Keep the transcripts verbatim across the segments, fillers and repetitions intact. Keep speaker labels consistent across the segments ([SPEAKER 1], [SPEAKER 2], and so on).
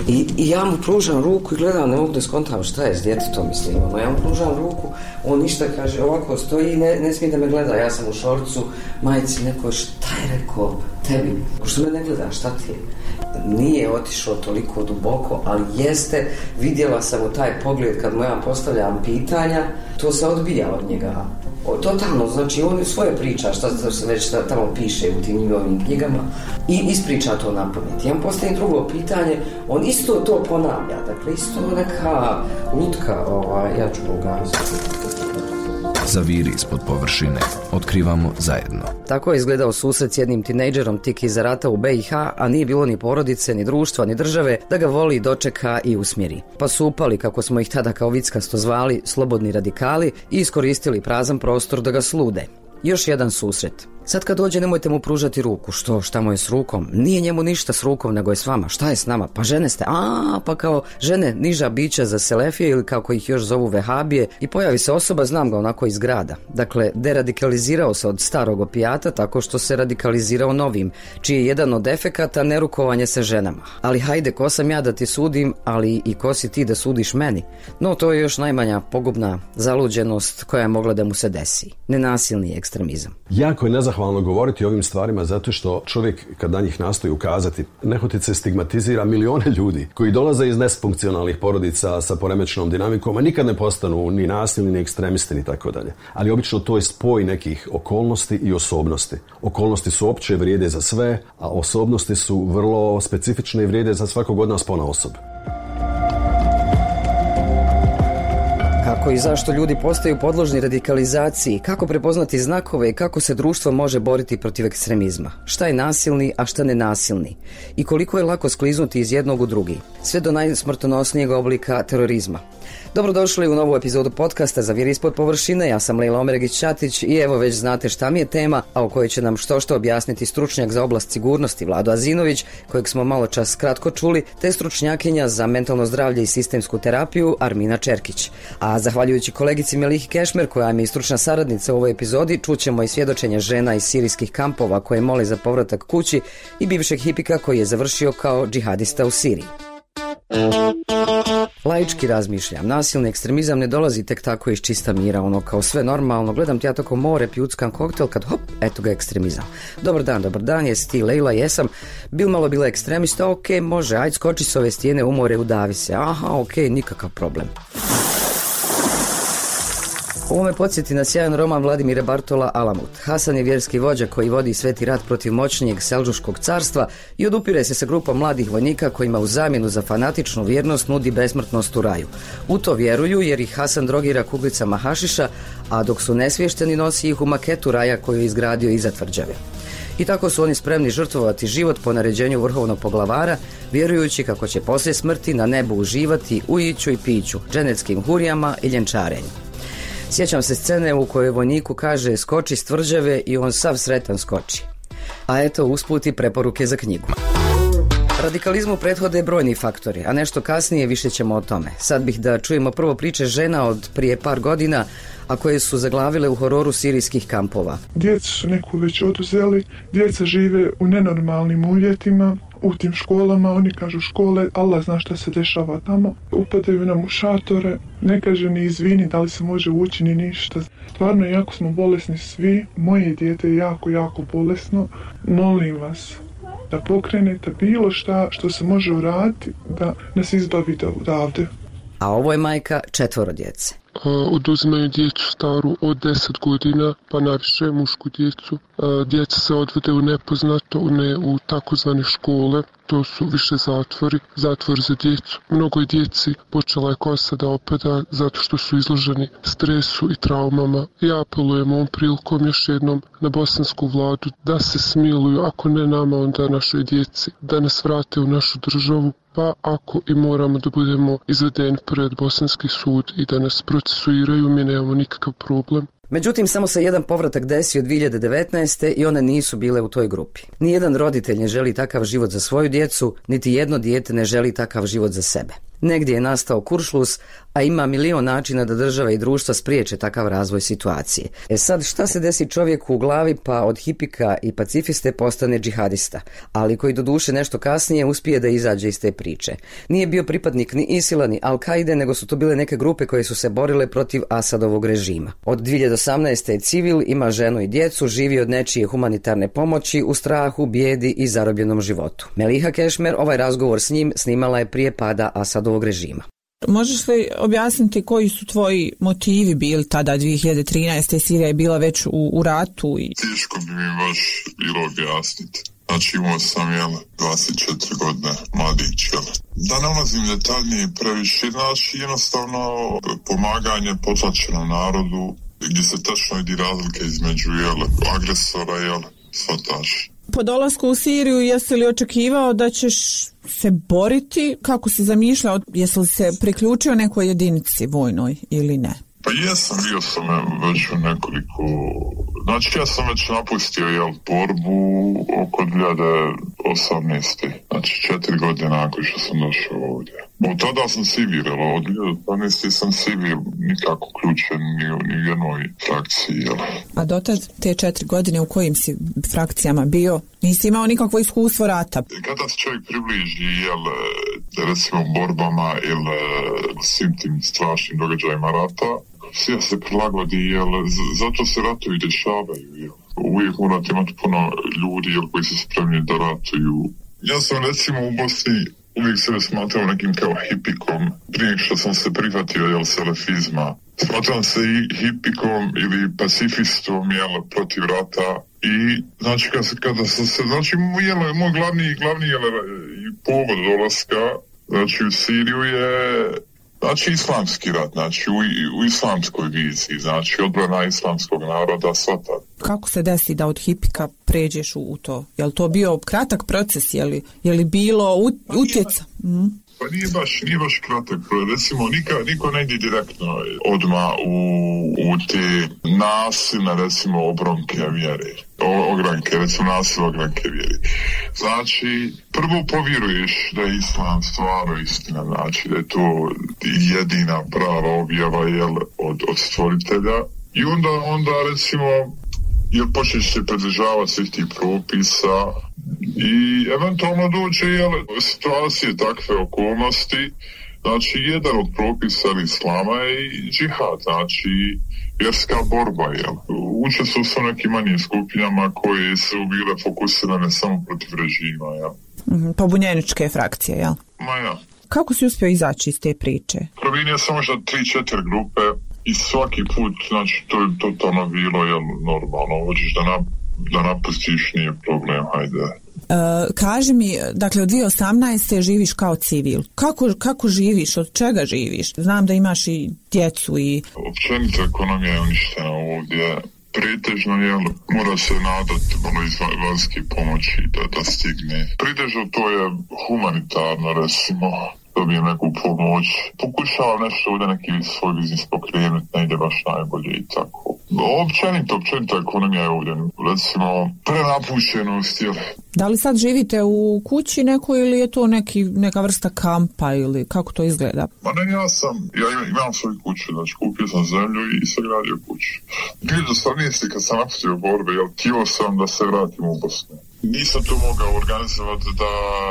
[SPEAKER 1] I, i ja mu pružam ruku i gledam, ne mogu da skontam šta je s djetetom, mislim, ono, ja mu pružam ruku, on ništa kaže, ovako stoji i ne, ne smije da me gleda, ja sam u šorcu, majici, neko, šta je rekao tebi, što me ne gleda, šta ti je? Nije otišao toliko duboko, ali jeste, vidjela sam u taj pogled kad mu ja postavljam pitanja, to se odbija od njega. O, totalno, znači on svoje priča, šta se već tamo piše u tim njegovim knjigama i ispriča to na pamet. Ja mu postavim drugo pitanje, on isto to ponavlja, dakle isto neka lutka, ovaj, ja ću pogaziti.
[SPEAKER 2] Zaviri ispod površine. Otkrivamo zajedno.
[SPEAKER 1] Tako je izgledao susret s jednim tinejdžerom tik iza rata u B i H, a nije bilo ni porodice, ni društva, ni države da ga voli, dočeka i usmjeri. Pa su upali, kako smo ih tada kao vickasto zvali, slobodni radikali i iskoristili prazan prostor da ga slude. Još jedan susret. Sad kad dođe nemojte mu pružati ruku. Što? Šta mu je s rukom? Nije njemu ništa s rukom, nego je s vama. Šta je s nama? Pa žene ste. A, pa kao žene niža bića za selefije ili kako ih još zovu vehabije i pojavi se osoba, znam ga onako iz grada. Dakle, deradikalizirao se od starog opijata tako što se radikalizirao novim, čiji je jedan od efekata nerukovanje se ženama. Ali hajde, ko sam ja da ti sudim, ali i ko si ti da sudiš meni? No, to je još najmanja pogubna zaluđenost koja je mogla da mu se desi. Nenasilni ekstremizam.
[SPEAKER 3] Jako je nezahvalno govoriti o ovim stvarima zato što čovjek kad na njih nastoji ukazati nehotice stigmatizira milione ljudi koji dolaze iz nesfunkcionalnih porodica sa poremećenom dinamikom, a nikad ne postanu ni nasilni, ni ekstremisti, ni tako dalje. Ali obično to je spoj nekih okolnosti i osobnosti. Okolnosti su opće, vrijede za sve, a osobnosti su vrlo specifične i vrijede za svakog od nas ponaosob.
[SPEAKER 1] Kako i zašto ljudi postaju podložni radikalizaciji, kako prepoznati znakove i kako se društvo može boriti protiv ekstremizma. Šta je nasilni, a šta nenasilni? I koliko je lako skliznuti iz jednog u drugi, sve do najsmrtonosnijeg oblika terorizma. Dobrodošli u novu epizodu podcasta Zaviri ispod površine. Ja sam Lejla Omeregić-Ćatić i evo već znate šta mi je tema, a o kojoj će nam što što objasniti stručnjak za oblast sigurnosti Vlado Azinović, kojeg smo malo čas kratko čuli, te stručnjakinja za mentalno zdravlje i sistemsku terapiju Armina Čerkić. A zahvaljujući kolegici Melihi Kešmer, koja mi je stručna saradnica u ovoj epizodi, čućemo i svjedočenje žena iz sirijskih kampova koje mole za povratak kući i bivšeg hipika koji je završio kao džihadista u Siriji. Laički razmišljam, nasilni ekstremizam ne dolazi tek tako iz čista mira, ono kao sve normalno, gledam ti ja toko more, pjuckam koktel, kad hop, eto ga ekstremizam. Dobar dan, dobar dan, jesi ti Lejla, jesam, bil malo bila ekstremista, ok, može, ajde skoči s ove stijene u more, udavi se, aha, ok, nikakav problem. Ovo me podsjeti na sjajan roman Vladimira Bartola Alamut. Hasan je vjerski vođa koji vodi sveti rat protiv moćnijeg Selđuškog carstva i odupire se sa grupom mladih vojnika kojima u zamjenu za fanatičnu vjernost nudi besmrtnost u raju. U to vjeruju jer ih Hasan drogira kuglicama hašiša, a dok su nesvješteni nosi ih u maketu raja koju je izgradio iza tvrđave. I tako su oni spremni žrtvovati život po naređenju vrhovnog poglavara, vjerujući kako će poslije smrti na nebu uživati u iću i piću, dženeckim hurijama i ljenčarenju. Sjećam se scene u kojoj vojniku kaže skoči s tvrđave i on sav sretan skoči. A eto usput i preporuke za knjigu. Radikalizmu prethode brojni faktori, a nešto kasnije više ćemo o tome. Sad bih da čujemo prvo priče žena od prije par godina, a koje su zaglavile u hororu sirijskih kampova.
[SPEAKER 4] Djeca su neku već oduzeli, djeca žive u nenormalnim uvjetima, u tim školama, oni kažu škole, Allah zna šta se dešava tamo. Upadaju nam u šatore, ne kaže ni izvini da li se može ući ni ništa. Stvarno, jako smo bolesni svi, moje dijete je jako, jako bolesno. Molim vas da pokrenete bilo šta što se može uraditi da nas izbavite odavde.
[SPEAKER 1] A ovo je majka četvoro djece.
[SPEAKER 5] Oduzimaju djecu staru od deset godina, pa najviše mušku djecu. Djeca se odvode u nepoznato, ne u takozvane škole, to su više zatvori, zatvor za djecu. Mnogo djeci počela je kosa da opada zato što su izloženi stresu i traumama. Ja apelujem ovom prilikom još jednom na bosansku vladu da se smiluju, ako ne nama, onda našoj djeci, da nas vrate u našu državu, pa ako i moramo da budemo izvedeni pred bosanski sud i da nas procesuiraju, mi nemamo nikakav problem.
[SPEAKER 1] Međutim, samo se jedan povratak desio dvije hiljade devetnaeste. i one nisu bile u toj grupi. Nijedan roditelj ne želi takav život za svoju djecu, niti jedno dijete ne želi takav život za sebe. Negdje je nastao kuršlus, a ima milion načina da država i društva spriječe takav razvoj situacije. E sad, šta se desi čovjeku u glavi pa od hipika i pacifiste postane džihadista, ali koji doduše nešto kasnije uspije da izađe iz te priče. Nije bio pripadnik ni Isila ni Al-Kaide, nego su to bile neke grupe koje su se borile protiv Asadovog režima. Od dvije hiljade osamnaeste je civil, ima ženu i djecu, živi od nečije humanitarne pomoći u strahu, bijedi i zarobljenom životu. Meliha Kešmer ovaj razgovor s njim snimala je prije pada Asadovog režima.
[SPEAKER 6] Možeš li objasniti koji su tvoji motivi bili tada dvije hiljade trinaeste. Sirija je bila već u, u ratu? I...
[SPEAKER 7] Teško bi mi baš bilo objasniti. Znači imao sam jel, dvadeset četiri godine, mladić jel. Da ne ulazim detaljnije previše, znači jednostavno pomaganje potlačenom narodu gdje se tačno vidi razlike između jel, agresora jel, svataš.
[SPEAKER 6] Po dolasku u Siriju jesi li očekivao da ćeš se boriti? Kako si zamišljao? Jesi li se priključio nekoj jedinici vojnoj ili ne?
[SPEAKER 7] Pa jesam, bio sam već u nekoliko... Znači ja sam već napustio jel, borbu oko dvije hiljade osamnaeste. Znači četiri godine nakon što sam došao ovdje. Od tada sam civil, od dvije hiljade osamnaeste sam civil, nikako uključen ni, ni u jednoj frakciji. Jel.
[SPEAKER 6] A dotad te četiri godine u kojim si frakcijama bio? Nisi imao nikakvo iskustvo rata?
[SPEAKER 7] Kada se čovjek približi, jel, recimo borbama ili svim tim strašnim događajima rata, sve se prilagodi, jel, zato se ratovi dešavaju, jel. Uvijek morate imati puno ljudi, jel, koji su spremni da ratuju. Ja sam recimo u Bosni uvijek se smatrao nekim kao hipikom, prije što sam se prihvatio, jel, salafizma. Smatram se i hipikom ili pacifistom, jel, protiv rata. I, znači, kada, kada sam se, znači, jel, moj glavni, glavni, jel, povod dolaska, znači, u Siriju je... Znači islamski rat, znači u, u islamskoj viziji, znači odbrana islamskog naroda, svata.
[SPEAKER 6] Kako se desi da od hipika pređeš u, u to? Je li to bio kratak proces, je li, je li bilo ut, utjeca? Mm.
[SPEAKER 7] Pa nije baš, nije baš kratak, recimo niko, niko ne ide direktno odmah u, u te nasilne, recimo, obronke vjere, o, ogranke, recimo nasilne ogranke vjere. Znači, prvo povjeruješ da je islam stvarno istina, znači da je to jedina prava objava, jel, od, od stvoritelja. I onda, onda recimo, jel, počneš se pridržavati svih tih propisa, i eventualno dođe jel, situacije, takve okolnosti, znači jedan od propisa islama je i džihad, znači vjerska borba, jel. Učestvovao su nekim manjim skupinama koje su bile fokusirane samo protiv režima, jel.
[SPEAKER 6] Mm-hmm, pobunjeničke frakcije, jel?
[SPEAKER 7] Ma ja.
[SPEAKER 6] Kako si uspio izaći iz te priče?
[SPEAKER 7] Provinio sam možda tri četiri grupe i svaki put, znači to je totalno bilo, jel, normalno, hoćeš da na da napustiš, nije problem, hajde.
[SPEAKER 6] Uh, kaži mi, dakle od dvije hiljade osamnaeste živiš kao civil. Kako, kako živiš? Od čega živiš? Znam da imaš i djecu i...
[SPEAKER 7] Općenito ekonomija je uništena ovdje. Pretežno, jel, mora se nadati malo iz vanjske pomoći da, da stigne. Pretežno to je humanitarno, recimo, dobijem neku pomoć. Pokušavam nešto ovdje neki svoj biznis pokrenuti, ne ide baš najbolje i tako. Općenito, općenito ekonomija je ovdje, recimo, prenapušenost, jel.
[SPEAKER 6] Da li sad živite u kući nekoj ili je to neki, neka vrsta kampa ili kako to izgleda?
[SPEAKER 7] Ma ne, ja sam, ja imam, imam svoju kuću, znači kupio sam zemlju i sagradio kuću. dvije hiljade osamnaeste kad sam napustio borbe, jel, htio sam da se vratim u Bosnu. Nisam to mogao organizovati da...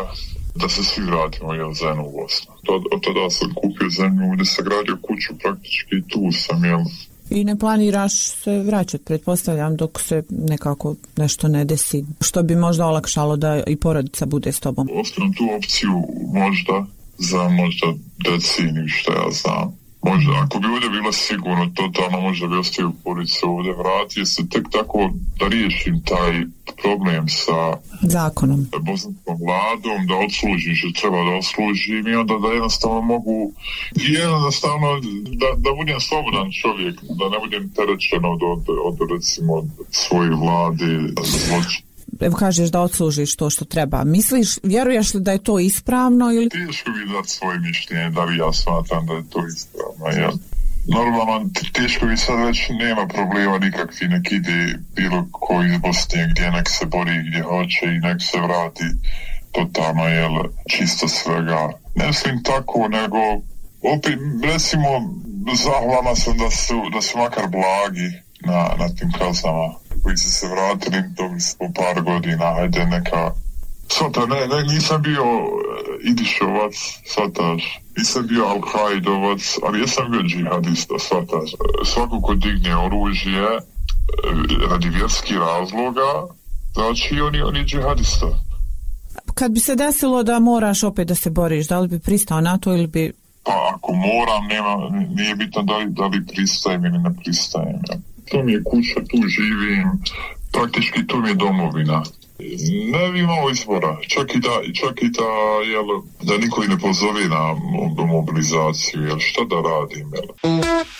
[SPEAKER 7] da se svi vratimo, jel, zajedno u Bosnu. Od tada sam kupio zemlju, gdje sam gradio kuću praktički i tu sam, jel.
[SPEAKER 6] I ne planiraš se vraćati, pretpostavljam, dok se nekako nešto ne desi, što bi možda olakšalo da i porodica bude s tobom?
[SPEAKER 7] Ostavim tu opciju možda, za možda deceniju, što ja znam. Možda, ako bi ovdje bilo sigurno, totalno možda bi ostavio porodicu ovdje, vratio se tek tako da riješim taj problem sa
[SPEAKER 6] zakonom,
[SPEAKER 7] bosanskom vladom, da odslužim što treba da odslužim i onda da jednostavno mogu i jednostavno da, da budem slobodan čovjek, da ne budem terećen od, od, od recimo od svoje vlade zločina.
[SPEAKER 6] Evo kažeš da odslužiš to što treba. Misliš, vjeruješ li da je to ispravno ili...
[SPEAKER 7] Teško bi dati svoje mišljenje, da li ja smatram da je to ispravno, ja. Normalno, teško bi sad već nema problema nikakvi, nek ide bilo koji iz Bosne gdje nek se bori gdje hoće i nek se vrati totalno jel, čisto svega. Ne mislim tako, nego opet, recimo, zahvalna sam da su, da su makar blagi na, na tim kaznama koji su se vratili dobili su po par godina, hajde neka svata, ne, ne, nisam bio Idišovac, svataš, nisam bio Al-Kaidovac, ali jesam bio džihadista, svataš. Svako ko digne oružje radi vjerskih razloga, znači on je, on je džihadista.
[SPEAKER 6] Kad bi se desilo da moraš opet da se boriš, da li bi pristao na to ili bi...
[SPEAKER 7] Pa ako moram, nema, nije bitno da li, da li pristajem ili ne pristajem. To mi je kuća, tu živim, praktički tu mi je domovina. Ne bi imao izbora, čak i da, čak i da, jel, da niko i ne pozove na mobilizaciju, jel, šta da radim, jel.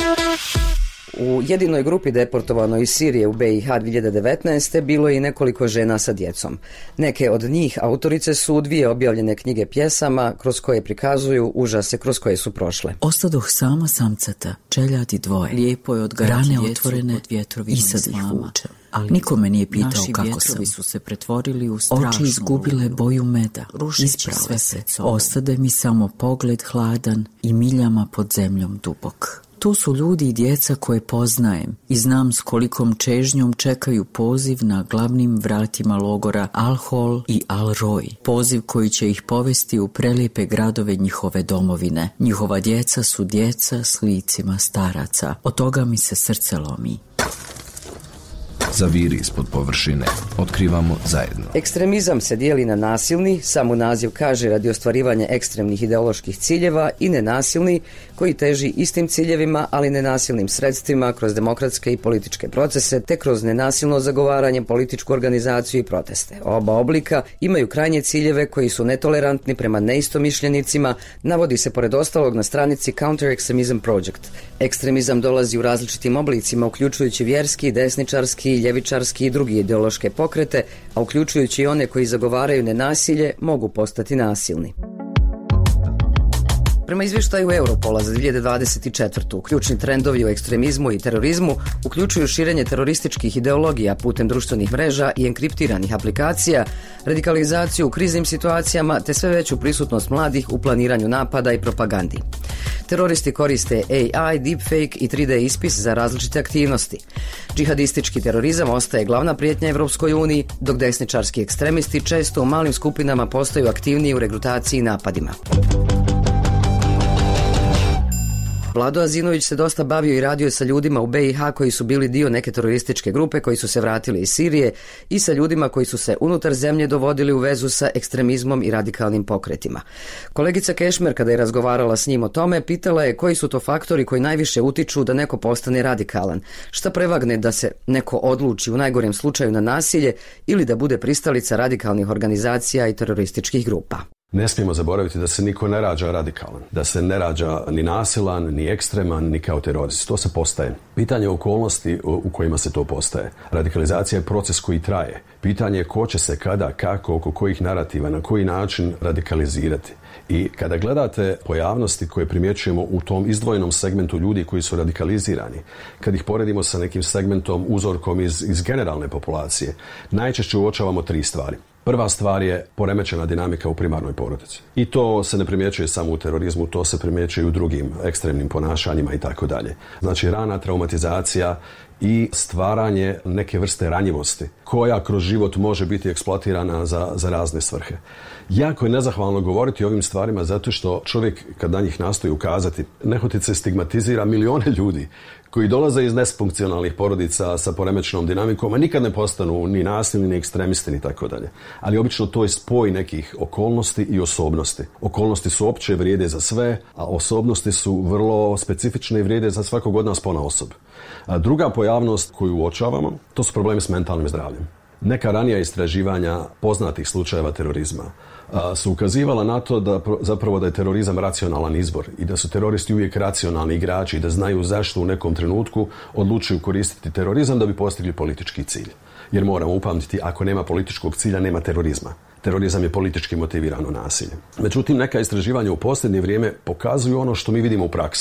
[SPEAKER 1] U jedinoj grupi deportovanoj iz Sirije u B i H dvije hiljade devetnaeste bilo je i nekoliko žena sa djecom. Neke od njih autorice su dvije objavljene knjige pjesama kroz koje prikazuju užase kroz koje su prošle.
[SPEAKER 8] Ostadoh sama samcata, čeljadi dvoje, lijepo je odgarati rane otvorene od vjetrovima i sad ih vučem. Ali nikome nije pitao kako sam. Su se pretvorili u strašnu oči izgubile boju meda, isprale se. Ostade mi samo pogled hladan i miljama pod zemljom dubok. Tu su ljudi i djeca koje poznajem i znam s kolikom čežnjom čekaju poziv na glavnim vratima logora Al-Hol i Al-Roj. Poziv koji će ih povesti u prelijepe gradove njihove domovine. Njihova djeca su djeca s licima staraca. Od toga mi se srce lomi.
[SPEAKER 2] Zaviri ispod površine. Otkrivamo zajedno.
[SPEAKER 1] Ekstremizam se dijeli na nasilni, samo naziv kaže radi ostvarivanja ekstremnih ideoloških ciljeva, i nenasilni, koji teži istim ciljevima, ali nenasilnim sredstvima kroz demokratske i političke procese, te kroz nenasilno zagovaranje, političku organizaciju i proteste. Oba oblika imaju krajnje ciljeve koji su netolerantni prema neistomišljenicima, navodi se pored ostalog na stranici Counter Extremism Project. Ekstremizam dolazi u različitim oblicima, uključujući vjerski, desničarski, ljevičarski i drugi ideološke pokrete, a uključujući i one koji zagovaraju nenasilje, mogu postati nasilni. Prema izvještaju Europola za dvije hiljade dvadeset četvrtu. ključni trendovi u ekstremizmu i terorizmu uključuju širenje terorističkih ideologija putem društvenih mreža i enkriptiranih aplikacija, radikalizaciju u kriznim situacijama te sve veću prisutnost mladih u planiranju napada i propagandi. Teroristi koriste A I, deepfake i tri D ispis za različite aktivnosti. Džihadistički terorizam ostaje glavna prijetnja Evropskoj uniji, dok desničarski ekstremisti često u malim skupinama postaju aktivniji u regrutaciji i napadima. Vlado Azinović se dosta bavio i radio sa ljudima u B i H koji su bili dio neke terorističke grupe koji su se vratili iz Sirije i sa ljudima koji su se unutar zemlje dovodili u vezu sa ekstremizmom i radikalnim pokretima. Kolegica Kešmer, kada je razgovarala s njim o tome, pitala je koji su to faktori koji najviše utiču da neko postane radikalan. Šta prevagne da se neko odluči u najgorem slučaju na nasilje ili da bude pristalica radikalnih organizacija i terorističkih grupa.
[SPEAKER 3] Ne smijemo zaboraviti da se niko ne rađa radikalan, da se ne rađa ni nasilan, ni ekstreman, ni kao terorist. To se postaje. Pitanje okolnosti u kojima se to postaje. Radikalizacija je proces koji traje. Pitanje je ko će se kada, kako, oko kojih narativa, na koji način radikalizirati. I kada gledate pojavnosti koje primjećujemo u tom izdvojenom segmentu ljudi koji su radikalizirani, kad ih poredimo sa nekim segmentom, uzorkom iz, iz generalne populacije, najčešće uočavamo tri stvari. Prva stvar je poremećena dinamika u primarnoj porodici. I to se ne primjećuje samo u terorizmu, to se primjećuje i u drugim ekstremnim ponašanjima i tako dalje. Znači rana traumatizacija i stvaranje neke vrste ranjivosti koja kroz život može biti eksploatirana za, za razne svrhe. Jako je nezahvalno govoriti o ovim stvarima zato što čovjek kad na njih nastoji ukazati, nehotice stigmatizira milione ljudi koji dolaze iz nesfunkcionalnih porodica sa poremećenom dinamikom, a nikad ne postanu ni nasilni, ni ekstremisti, ni tako dalje. Ali obično to je spoj nekih okolnosti i osobnosti. Okolnosti su opće, vrijede za sve, a osobnosti su vrlo specifične i vrijede za svakog od nas ponaosob. A druga pojavnost koju uočavamo, to su problemi s mentalnim zdravljem. Neka ranija istraživanja poznatih slučajeva terorizma a, su ukazivala na to da zapravo da je terorizam racionalan izbor i da su teroristi uvijek racionalni igrači i da znaju zašto u nekom trenutku odlučuju koristiti terorizam da bi postigli politički cilj. Jer moramo upamtiti, ako nema političkog cilja, nema terorizma. Terorizam je politički motivirano nasilje. Međutim, neka istraživanja u posljednje vrijeme pokazuju ono što mi vidimo u praksi.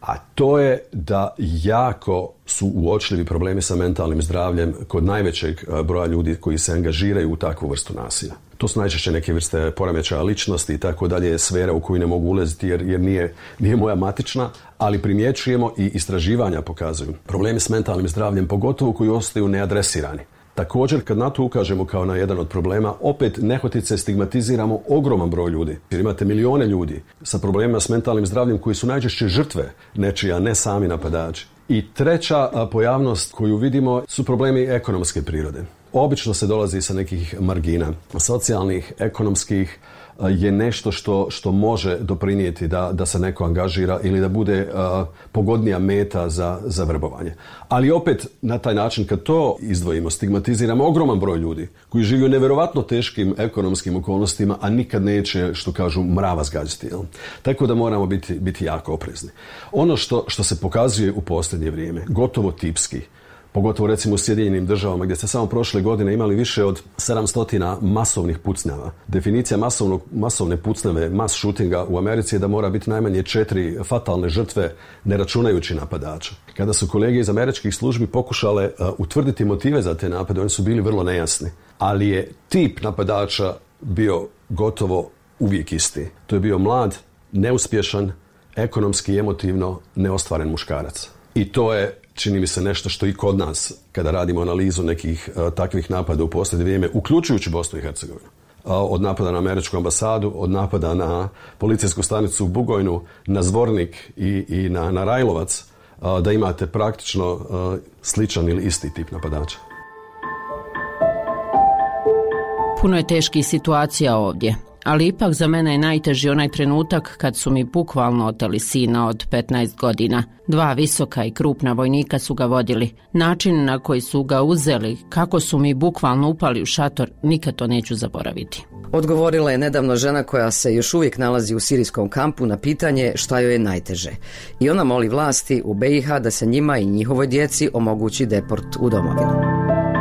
[SPEAKER 3] a to je da jako su uočljivi problemi sa mentalnim zdravljem kod najvećeg broja ljudi koji se angažiraju u takvu vrstu nasilja. To su najčešće neke vrste poremećaja ličnosti i tako dalje, sfera u koju ne mogu ulaziti jer, jer nije, nije moja matična, ali primjećujemo i istraživanja pokazuju problemi s mentalnim zdravljem, pogotovo koji ostaju neadresirani. Također, kad na to ukažemo kao na jedan od problema, opet nehotice stigmatiziramo ogroman broj ljudi. Jer imate milione ljudi sa problemima s mentalnim zdravljem koji su najčešće žrtve nečija, ne sami napadači. I treća pojavnost koju vidimo su problemi ekonomske prirode. Obično se dolazi sa nekih margina, socijalnih, ekonomskih, je nešto što, što može doprinijeti da, da se neko angažira ili da bude uh, pogodnija meta za, za vrbovanje. Ali opet na taj način kad to izdvojimo, stigmatiziramo ogroman broj ljudi koji žive u nevjerovatno teškim ekonomskim okolnostima, a nikad neće, što kažu, mrava zgađati. Jel? Tako da moramo biti, biti jako oprezni. Ono što, što se pokazuje u posljednje vrijeme, gotovo tipski, pogotovo recimo u Sjedinjenim državama gdje ste samo prošle godine imali više od sedamsto masovnih pucnjava. Definicija masovnog, masovne pucnjave, mass shootinga u Americi je da mora biti najmanje četiri fatalne žrtve ne računajući napadača. Kada su kolege iz američkih službi pokušale uh, utvrditi motive za te napade, oni su bili vrlo nejasni. Ali je tip napadača bio gotovo uvijek isti. To je bio mlad, neuspješan, ekonomski i emotivno neostvaren muškarac. I to je, čini mi se, nešto što i kod nas, kada radimo analizu nekih uh, takvih napada u posljednje vrijeme, uključujući Bosnu i Hercegovinu, uh, od napada na američku ambasadu, od napada na policijsku stanicu u Bugojnu, na Zvornik i, i na, na Rajlovac, uh, da imate praktično uh, sličan ili isti tip napadača.
[SPEAKER 9] Puno je teških situacija ovdje, ali ipak za mene je najteži onaj trenutak kad su mi bukvalno oteli sina od petnaest godina. Dva visoka i krupna vojnika su ga vodili. Način na koji su ga uzeli, kako su mi bukvalno upali u šator, nikad to neću zaboraviti.
[SPEAKER 1] Odgovorila je nedavno žena koja se još uvijek nalazi u sirijskom kampu na pitanje šta joj je najteže. I ona moli vlasti u B i H da se njima i njihovoj djeci omogući deport u domovinu.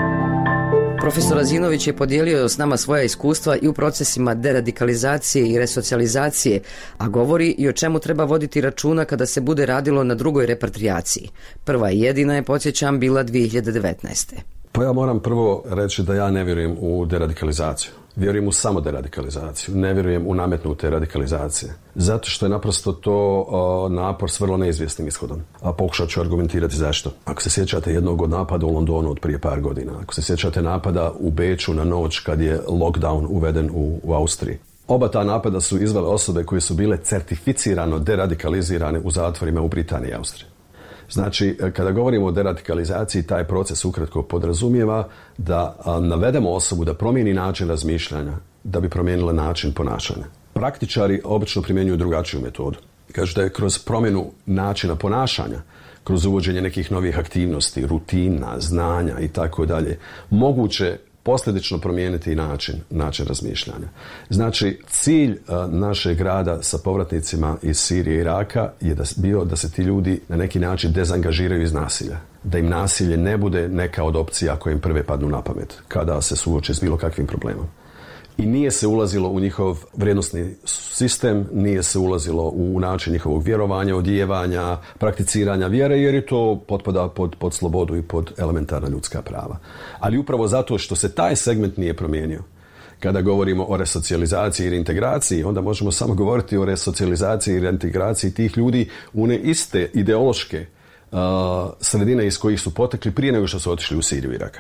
[SPEAKER 1] Profesor Azinović je podijelio s nama svoja iskustva i u procesima deradikalizacije i resocijalizacije, a govori i o čemu treba voditi računa kada se bude radilo na drugoj repatriaciji. Prva i jedina je, podsjećam, bila dvije hiljade devetnaeste.
[SPEAKER 3] Pa ja moram prvo reći da ja ne vjerujem u deradikalizaciju. Vjerujem u samo deradikalizaciju. Ne vjerujem u nametnute radikalizacije. Zato što je naprosto to uh, napor s vrlo neizvjesnim ishodom. A pokušat ću argumentirati zašto. Ako se sjećate jednog od napada u Londonu od prije par godina, ako se sjećate napada u Beču na noć kad je lockdown uveden u, u Austriji. Oba ta napada su izvele osobe koje su bile certificirano deradikalizirane u zatvorima u Britaniji i Austriji. Znači, kada govorimo o deradikalizaciji, taj proces ukratko podrazumijeva da a, navedemo osobu da promijeni način razmišljanja, da bi promijenila način ponašanja. Praktičari obično primjenjuju drugačiju metodu. Kažu da je kroz promjenu načina ponašanja, kroz uvođenje nekih novih aktivnosti, rutina, znanja i tako dalje, moguće posljedično promijeniti način, način razmišljanja. Znači, cilj a, našeg rada sa povratnicima iz Sirije i Iraka je da, bio da se ti ljudi na neki način dezangažiraju iz nasilja. Da im nasilje ne bude neka od opcija koje im prve padnu na pamet kada se suoče s bilo kakvim problemom. I nije se ulazilo u njihov vrijednosni sistem, nije se ulazilo u način njihovog vjerovanja, odijevanja, prakticiranja vjere, jer je to potpada pod, pod slobodu i pod elementarna ljudska prava. Ali upravo zato što se taj segment nije promijenio, kada govorimo o resocijalizaciji i reintegraciji, onda možemo samo govoriti o resocijalizaciji i reintegraciji tih ljudi u one iste ideološke uh, sredine iz kojih su potekli prije nego što su otišli u Siriju i Irak.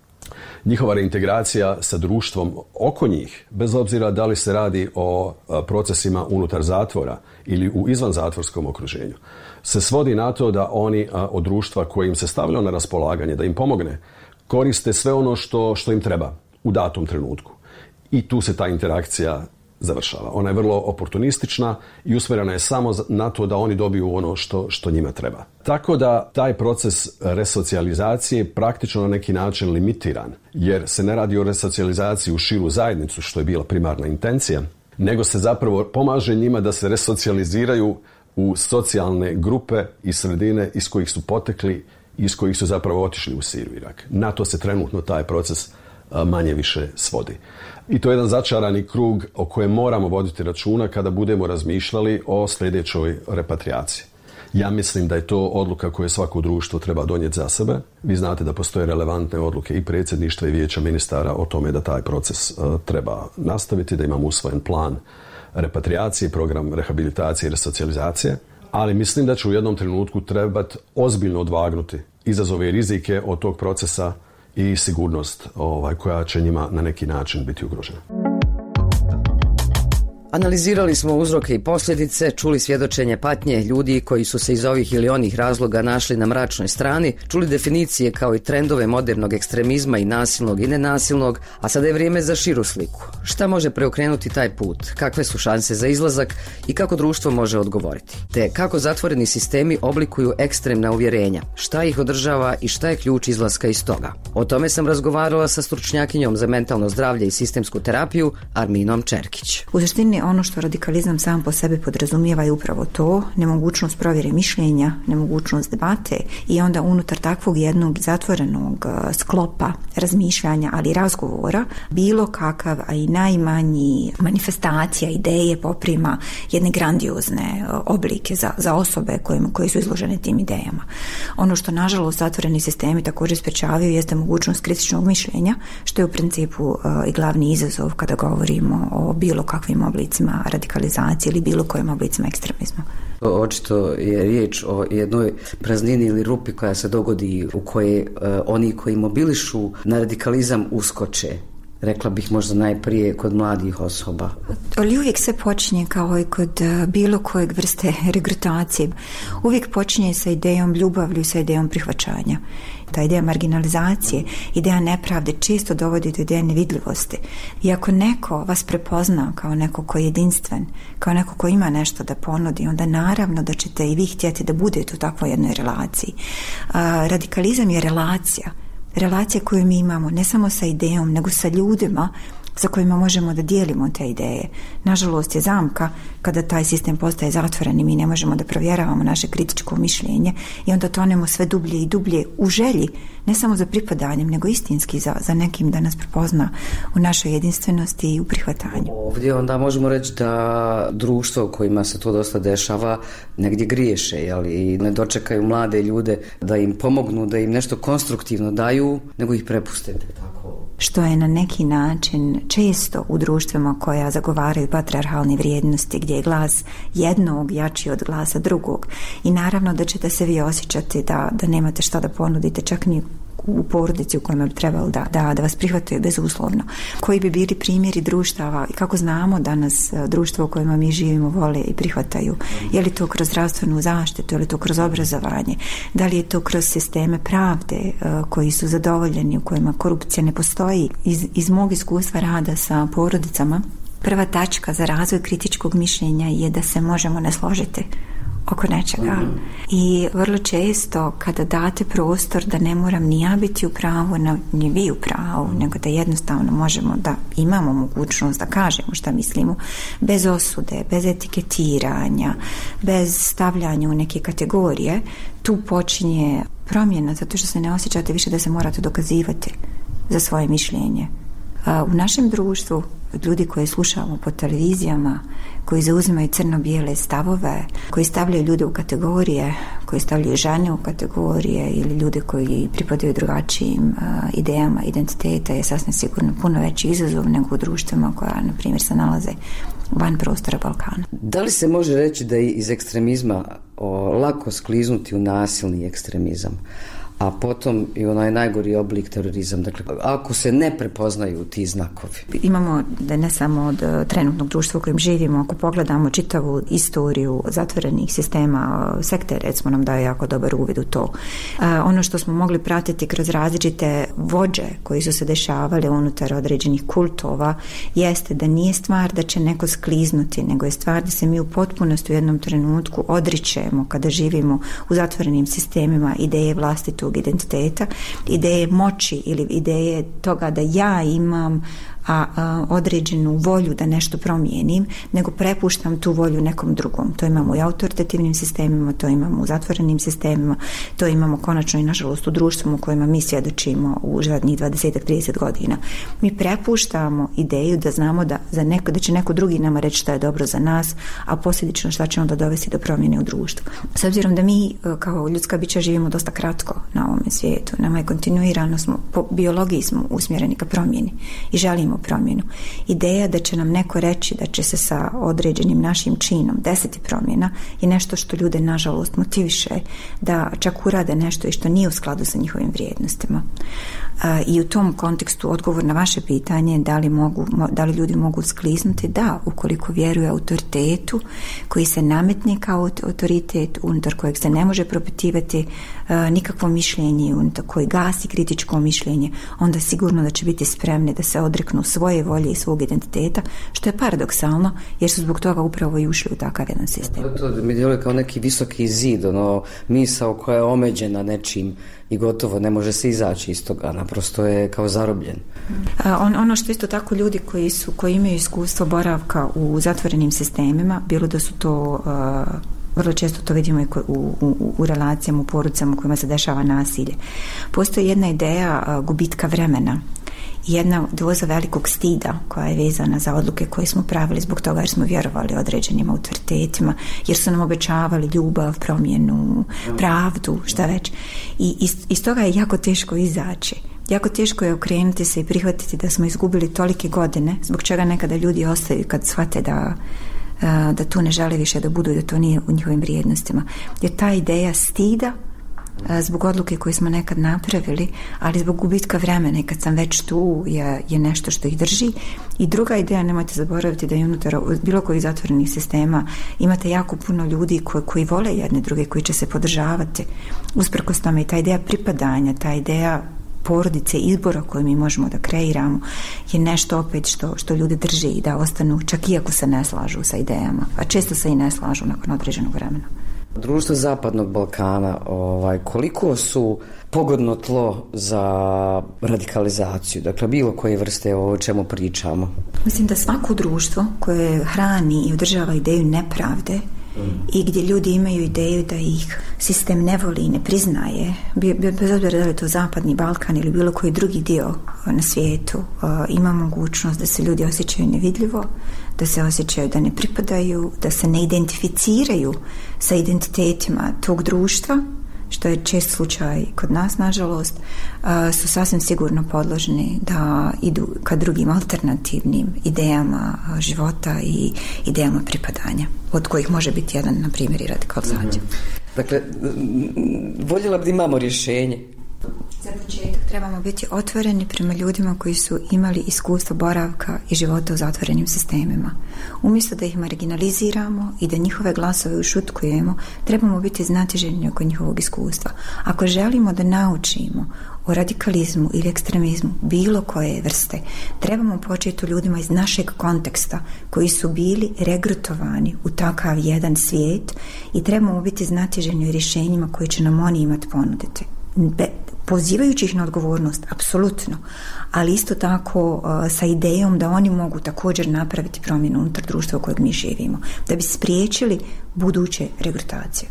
[SPEAKER 3] Njihova reintegracija sa društvom oko njih, bez obzira da li se radi o procesima unutar zatvora ili u izvanzatvorskom okruženju, se svodi na to da oni od društva koje im se stavljalo na raspolaganje, da im pomogne, koriste sve ono što, što im treba u datom trenutku. I tu se ta interakcija završava. Ona je vrlo oportunistična i usmjerena je samo na to da oni dobiju ono što, što njima treba. Tako da taj proces resocijalizacije je praktično na neki način limitiran, jer se ne radi o resocijalizaciji u širu zajednicu, što je bila primarna intencija, nego se zapravo pomaže njima da se resocijaliziraju u socijalne grupe i sredine iz kojih su potekli i iz kojih su zapravo otišli u Siriju i Irak. Na to se trenutno taj proces manje više svodi. I to je jedan začarani krug o kojem moramo voditi računa kada budemo razmišljali o sljedećoj repatriaciji. Ja mislim da je to odluka koju svako društvo treba donijeti za sebe. Vi znate da postoje relevantne odluke i predsjedništva i vijeća ministara o tome da taj proces uh, treba nastaviti, da imamo usvojen plan repatriacije, program rehabilitacije i resocijalizacije, ali mislim da će u jednom trenutku trebati ozbiljno odvagnuti izazove i rizike od tog procesa i sigurnost ovaj, koja će njima na neki način biti ugrožena.
[SPEAKER 1] Analizirali smo uzroke i posljedice, čuli svjedočenje patnje ljudi koji su se iz ovih ili onih razloga našli na mračnoj strani, čuli definicije kao i trendove modernog ekstremizma i nasilnog i nenasilnog, a sada je vrijeme za širu sliku. Šta može preokrenuti taj put? Kakve su šanse za izlazak i kako društvo može odgovoriti? Te kako zatvoreni sistemi oblikuju ekstremna uvjerenja? Šta ih održava i šta je ključ izlaska iz toga? O tome sam razgovarala sa stručnjakinjom za mentalno zdravlje i sistemsku terapiju Arminom Čerkić.
[SPEAKER 10] U suštini ono što radikalizam sam po sebi podrazumijeva je upravo to, nemogućnost provjere mišljenja, nemogućnost debate i onda unutar takvog jednog zatvorenog sklopa razmišljanja, ali i razgovora, bilo kakav, a i najmanji manifestacija, ideje poprima jedne grandiozne oblike za, za osobe koje, koje su izložene tim idejama. Ono što nažalost zatvoreni sistemi također sprečavaju jeste mogućnost kritičnog mišljenja, što je u principu uh, i glavni izazov kada govorimo o bilo kakvim oblicima radikalizacije ili bilo kojim oblicima ekstremizma.
[SPEAKER 1] Očito je riječ o jednoj praznini ili rupi koja se dogodi u kojoj uh, oni koji mobilišu na radikalizam uskoče. Rekla bih možda najprije kod mladih osoba.
[SPEAKER 10] Ali uvijek se počinje kao i kod bilo kojeg vrste regrutacije. Uvijek počinje sa idejom ljubavlju, sa idejom prihvaćanja. Ta ideja marginalizacije, ideja nepravde često dovodi do ideje nevidljivosti. I ako neko vas prepozna kao neko ko je jedinstven, kao neko ko ima nešto da ponudi, onda naravno da ćete i vi htjeti da budete u takvoj jednoj relaciji. A, radikalizam je relacija. Relacija koju mi imamo ne samo sa idejom, nego sa ljudima sa kojima možemo da dijelimo te ideje. Nažalost je zamka kada taj sistem postaje zatvoren i mi ne možemo da provjeravamo naše kritičko mišljenje i onda tonemo sve dublje i dublje u želji, ne samo za pripadanjem, nego istinski za, za nekim da nas prepozna u našoj jedinstvenosti i u prihvatanju.
[SPEAKER 1] Ovdje onda možemo reći da društvo u kojima se to dosta dešava negdje griješe, jel? I ne dočekaju mlade ljude da im pomognu, da im nešto konstruktivno daju, nego ih prepuste tako.
[SPEAKER 10] Što je na neki način često u društvima koja zagovaraju patrijarhalne vrijednosti, gdje je glas jednog jači od glasa drugog. I naravno da ćete se vi osjećati da, da nemate šta da ponudite, čak ni u porodici u kojima bi trebalo da, da, da vas prihvataju bezuslovno. Koji bi bili primjeri društava i kako znamo da nas društvo u kojima mi živimo vole i prihvataju? Je li to kroz zdravstvenu zaštitu, je li to kroz obrazovanje? Da li je to kroz sisteme pravde uh, koji su zadovoljeni, u kojima korupcija ne postoji? Iz, iz mog iskustva rada sa porodicama, prva tačka za razvoj kritičkog mišljenja je da se možemo ne složiti oko nečega. Mm-hmm. I vrlo često kada date prostor da ne moram ni ja biti u pravu, ni vi u pravu, mm-hmm. nego da jednostavno možemo da imamo mogućnost da kažemo šta mislimo, bez osude, bez etiketiranja, bez stavljanja u neke kategorije, tu počinje promjena, zato što se ne osjećate više da se morate dokazivati za svoje mišljenje. U našem društvu, ljudi koji slušamo po televizijama, koji zauzimaju crno-bijele stavove, koji stavljaju ljude u kategorije, koji stavljaju žene u kategorije ili ljude koji pripadaju drugačijim uh, idejama identiteta, je sasvim sigurno puno veći izazov nego u društvima koja, na primjer, se nalaze van prostora Balkana.
[SPEAKER 1] Da li se može reći da je iz ekstremizma o, lako skliznuti u nasilni ekstremizam, a potom i onaj najgori oblik terorizam, dakle, ako se ne prepoznaju ti znakovi?
[SPEAKER 10] Imamo da ne samo od trenutnog društva u kojem živimo, ako pogledamo čitavu istoriju zatvorenih sistema, sekte recimo nam daje jako dobar uvid u to. A, ono što smo mogli pratiti kroz različite vođe koji su se dešavali unutar određenih kultova jeste da nije stvar da će neko skliznuti, nego je stvar da se mi u potpunosti u jednom trenutku odričemo kada živimo u zatvorenim sistemima ideje vlastitog identiteta, ideje moći ili ideje toga da ja imam a, a određenu volju da nešto promijenim, nego prepuštam tu volju nekom drugom. To imamo i autoritativnim sistemima, to imamo u zatvorenim sistemima, to imamo konačno i nažalost u društvu u kojima mi svjedočimo u zadnjih dvadeset do trideset godina. Mi prepuštamo ideju da znamo da, za neko, da će neko drugi nama reći šta je dobro za nas, a posljedično šta će onda dovesti do promjene u društvu. S obzirom da mi kao ljudska bića živimo dosta kratko na ovome svijetu, nama je kontinuirano, smo, po biologiji smo usmjereni ka promjeni i želimo promjenu. Ideja da će nam neko reći da će se sa određenim našim činom desiti promjena je nešto što ljude nažalost motiviše da čak urade nešto i što nije u skladu sa njihovim vrijednostima. I u tom kontekstu odgovor na vaše pitanje da li, mogu, da li ljudi mogu skliznuti, da, ukoliko vjeruje autoritetu koji se nametne kao autoritet, unutar kojeg se ne može propitivati nikakvo mišljenje, unutar koji gasi kritičko mišljenje, onda sigurno da će biti spremni da se odreknu svoje volje i svog identiteta, što je paradoksalno, jer su zbog toga upravo i ušli u takav jedan sistem.
[SPEAKER 1] To mi djeluje kao neki visoki zid, ono, misao koja je omeđena nečim i gotovo ne može se izaći iz toga, naprosto je kao zarobljen.
[SPEAKER 10] On, ono što isto tako ljudi koji su, koji imaju iskustvo boravka u zatvorenim sistemima, bilo da su to uh, vrlo često to vidimo i u, u, u relacijama, u porodicama u kojima se dešava nasilje. Postoji jedna ideja uh, gubitka vremena, jedna doza velikog stida koja je vezana za odluke koje smo pravili zbog toga jer smo vjerovali određenim autoritetima, jer su nam obećavali ljubav, promjenu, pravdu, šta već. I iz, iz toga je jako teško izaći. Jako teško je okrenuti se i prihvatiti da smo izgubili tolike godine, zbog čega nekada ljudi ostaju kad shvate da da tu ne žele više da budu i da to nije u njihovim vrijednostima. Jer ta ideja stida zbog odluke koje smo nekad napravili, ali zbog gubitka vremena i kad sam već tu je, je nešto što ih drži. I druga ideja, nemojte zaboraviti da je unutar bilo kojih zatvorenih sistema imate jako puno ljudi koji, koji vole jedne druge, koji će se podržavati usprkos tome, i ta ideja pripadanja, ta ideja porodice, izbora koje mi možemo da kreiramo je nešto opet što, što ljudi drži i da ostanu čak iako se ne slažu sa idejama, a često se i ne slažu nakon određenog vremena.
[SPEAKER 1] Društvo Zapadnog Balkana, ovaj, koliko su pogodno tlo za radikalizaciju, dakle bilo koje vrste o čemu pričamo?
[SPEAKER 10] Mislim da svako društvo koje hrani i održava ideju nepravde i gdje ljudi imaju ideju da ih sistem ne voli i ne priznaje, bez obzira da li je to Zapadni Balkan ili bilo koji drugi dio na svijetu, ima mogućnost da se ljudi osjećaju nevidljivo, da se osjećaju da ne pripadaju, da se ne identificiraju sa identitetima tog društva, što je čest slučaj kod nas, nažalost, su sasvim sigurno podložni da idu ka drugim alternativnim idejama života i idejama pripadanja, od kojih može biti jedan, na primjer, i radikalizacija.
[SPEAKER 1] Dakle, voljela bi da imamo rješenje.
[SPEAKER 10] Za početak trebamo biti otvoreni prema ljudima koji su imali iskustvo boravka i života u zatvorenim sistemima. Umjesto da ih marginaliziramo i da njihove glasove ušutkujemo, trebamo biti znatiželjni oko njihovog iskustva. Ako želimo da naučimo o radikalizmu ili ekstremizmu bilo koje vrste, trebamo početi u ljudima iz našeg konteksta koji su bili regrutovani u takav jedan svijet i trebamo biti znatiželjni o rješenjima koje će nam oni imati ponuditi. Be, pozivajući ih na odgovornost, apsolutno, ali isto tako uh, sa idejom da oni mogu također napraviti promjenu unutar društva u kojeg mi živimo, da bi spriječili buduće regrutacije.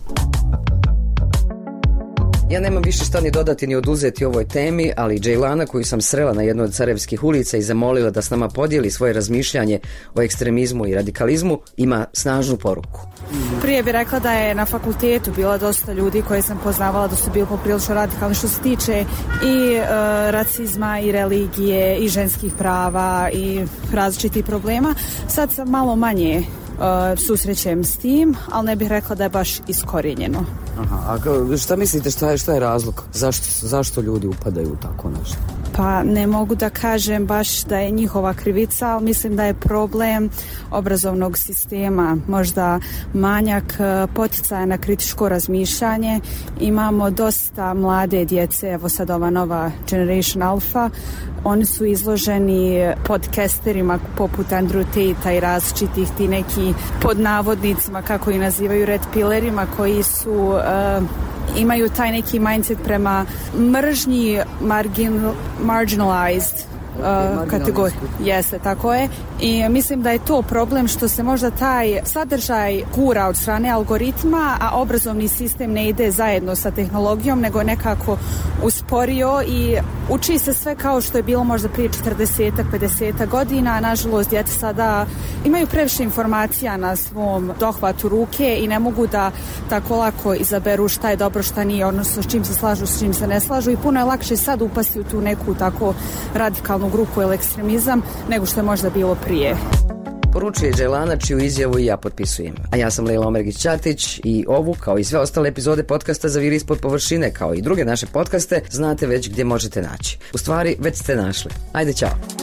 [SPEAKER 1] Ja nemam više šta ni dodati ni oduzeti ovoj temi, ali Džejlana, koju sam srela na jednoj od Sarajevskih ulica i zamolila da s nama podijeli svoje razmišljanje o ekstremizmu i radikalizmu, ima snažnu poruku.
[SPEAKER 11] Prije bih rekla da je na fakultetu bilo dosta ljudi koje sam poznavala da su bili poprilično radikalni što se tiče i e, rasizma i religije i ženskih prava i različitih problema. Sad sam malo manje Uh, susrećem s tim, ali ne bih rekla da je baš iskorijenjeno.
[SPEAKER 1] Aha, a šta mislite, šta je, šta je razlog? Zašto, zašto ljudi upadaju u tako nešto?
[SPEAKER 11] Pa ne mogu da kažem baš da je njihova krivica, ali mislim da je problem obrazovnog sistema, možda manjak poticaja na kritičko razmišljanje. Imamo dosta mlade djece, evo sad ova nova Generation Alpha, oni su izloženi podcasterima poput Andrew Tate i različitih ti neki pod navodnicima, kako ih nazivaju, red pillerima, koji su uh, imaju taj neki mindset prema mržnji margin, marginalized uh, kategorije. Jeste, tako je. I mislim da je to problem što se možda taj sadržaj gura od strane algoritma, a obrazovni sistem ne ide zajedno sa tehnologijom, nego nekako usporio i uči se sve kao što je bilo možda prije četrdeset pedeset godina, a nažalost djeca sada imaju previše informacija na svom dohvatu ruke i ne mogu da tako lako izaberu šta je dobro, šta nije, odnosno s čim se slažu, s čim se ne slažu i puno je lakše sad upasti u tu neku tako radikalnu grupu ili ekstremizam nego što je možda bilo prije.
[SPEAKER 1] Poručuje Đelana, čiju izjavu i ja potpisujem. A ja sam Lejla Omergić-Ćatić i ovu, kao i sve ostale epizode podcasta Zaviri ispod površine, kao i druge naše podcaste, znate već gdje možete naći. U stvari, već ste našli. Ajde, čao!